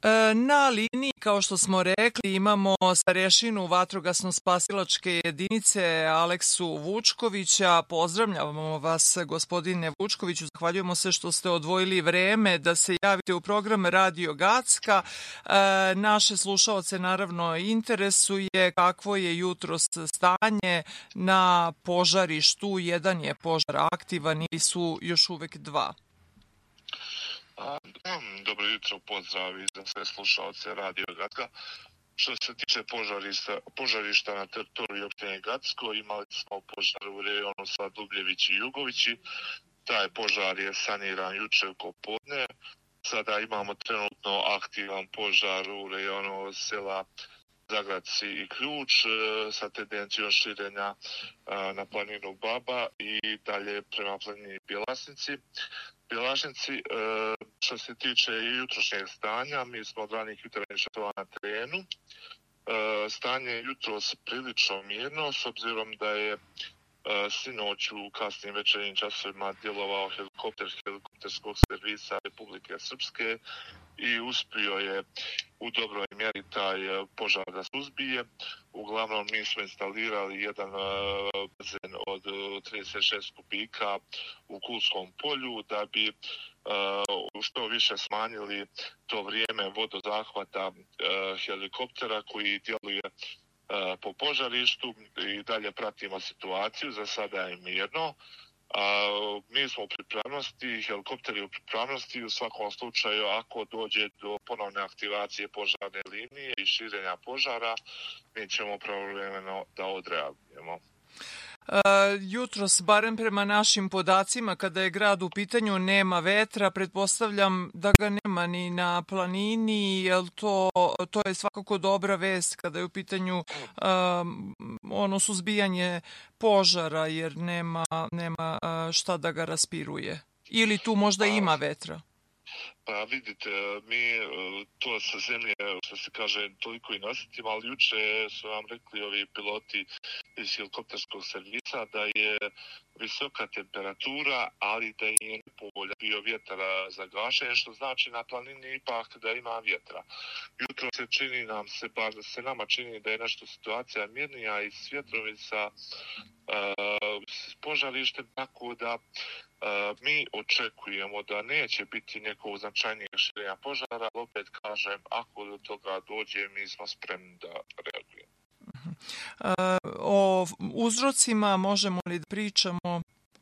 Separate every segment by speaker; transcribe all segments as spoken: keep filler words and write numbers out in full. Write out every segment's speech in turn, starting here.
Speaker 1: Na liniji, kao što smo rekli, imamo starešinu vatrogasno-spasilačke jedinice Aleksu Vučkovića. Pozdravljamo vas, gospodine Vučkoviću. Zahvaljujemo se što ste odvojili vreme da se javite u program Radio Gacka. Naše slušaoce naravno interesuje kakvo je jutros stanje na požarištu. Jedan je požar aktivan ili su još uvek dva?
Speaker 2: Dobro jutro, pozdrav i za sve slušalce Radio Gacka. Što se tiče požarišta, požarišta na teritoriju opštine Gacko, imali smo požar u rejonu sa Dubljevići i Jugovići. Taj požar je saniran juče oko podne. Sada imamo trenutno aktivan požar u rejonu sela Zagradci i Ključ sa tendencijom širenja na planinu Baba i dalje prema planini Bjelasnici. Bjelašnici, što se tiče jutrošnjeg stanja, mi smo od ranih jutarnjih časova na terenu. Stanje je jutros prilično mirno, s obzirom da je sinoć u kasnim večernjim časovima djelovao helikopter helikopterskog servisa Republike Srpske i uspio je u dobroj mjeri taj požar da suzbije. Uglavnom mi smo instalirali jedan bazen od trideset šest kubika u Kulskom polju da bi što više smanjili to vrijeme vodozahvata helikoptera koji djeluje po požarištu i dalje pratimo situaciju. Za sada je mirno. A, mi smo u pripravnosti, helikopteri u pripravnosti, u svakom slučaju ako dođe do ponovne aktivacije požarne linije i širenja požara, mi ćemo pravovremeno da odreagujemo.
Speaker 1: Uh, jutros, barem prema našim podacima, kada je grad u pitanju, nema vetra. Pretpostavljam da ga nema ni na planini, jer to, to je svakako dobra vest kada je u pitanju uh, ono suzbijanje požara, jer nema, nema uh, šta da ga raspiruje. Ili tu možda ima vetra?
Speaker 2: Pa vidite, mi to sa zemlje, što se kaže, toliko i nositimo, ali juče su vam rekli ovi piloti iz helikopterskog servisa da je visoka temperatura, ali da je nepovoljan bio vjetar za gašenje, što znači na planini ipak da ima vjetra. Jutro se čini nam se, bar se nama čini da je nešto situacija mirnija i s vjetrom i sa uh, požarištem, tako da Uh, mi očekujemo da neće biti nekog značajnijeg širenja požara, ali opet kažem, ako do toga dođe, mi smo spremni da reagujemo.
Speaker 1: Uh, o uzrocima možemo li da pričamo?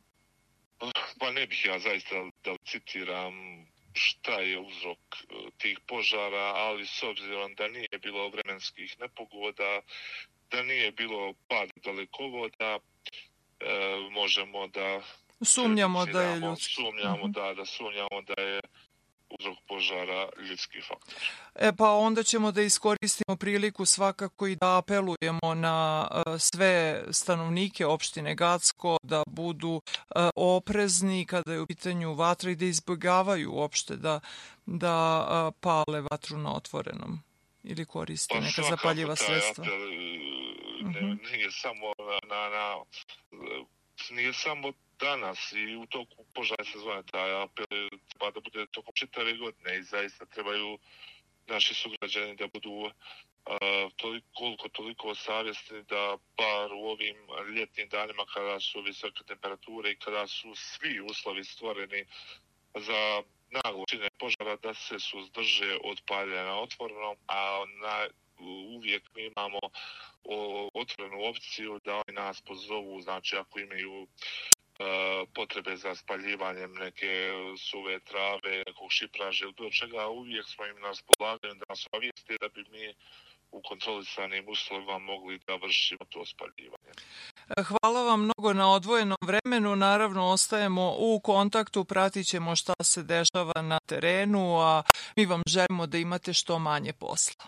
Speaker 2: Pa ne bih ja zaista da citiram šta je uzrok tih požara, ali s obzirom da nije bilo vremenskih nepogoda, da nije bilo pada dalekovoda, uh, možemo da
Speaker 1: Sumnjamo da je ljudski.
Speaker 2: Sumnjamo da, da sumnjamo da je uzrok požara ljudski faktor.
Speaker 1: E pa onda ćemo da iskoristimo priliku svakako i da apelujemo na uh, sve stanovnike opštine Gacko da budu uh, oprezni kada je u pitanju vatra i da izbjegavaju uopšte da, da uh, pale vatru na otvorenom ili koriste
Speaker 2: pa
Speaker 1: neka zapaljiva sredstva.
Speaker 2: Apel, ne, uh-huh. Nije samo na, na, nije samo danas i u toku požara sezone taj apel treba da bude tokom čitave godine i zaista trebaju naši sugrađani da budu uh, toliko, koliko toliko savjesni da bar u ovim ljetnim danima kada su visoke temperature i kada su svi uslovi stvoreni za naglo širenje požara da se suzdrže od paljenja na otvorenom, a na, uvijek mi imamo o, otvorenu opciju da oni nas pozovu, znači ako imaju potrebe za spaljivanjem neke suve trave, nekog šipraža ili bilo čega, uvijek smo im na raspolaganju da nas obavijeste da bi mi u kontrolisanim uslovima mogli da vršimo to spaljivanje.
Speaker 1: Hvala vam mnogo na odvojenom vremenu. Naravno, ostajemo u kontaktu, pratit ćemo šta se dešava na terenu, a mi vam želimo da imate što manje posla.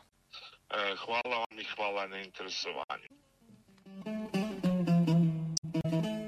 Speaker 2: Hvala vam i hvala na interesovanju.